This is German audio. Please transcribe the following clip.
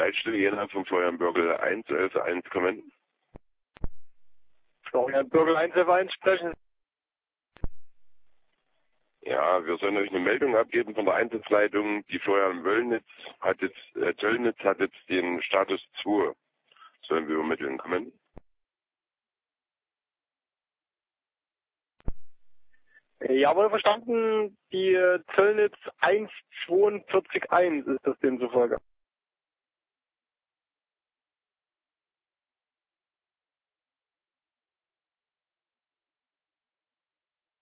Leitstelle Jena von Florian Bürgel 111.1 kommen. Florian Bürgel 111.1 sprechen. Ja, wir sollen euch eine Meldung abgeben von der Einsatzleitung. Die Florian Wöllnitz Zöllnitz hat jetzt den Status 2. Sollen wir übermitteln kommen? Jawohl, verstanden. Die Zöllnitz 142.1 ist das demzufolge.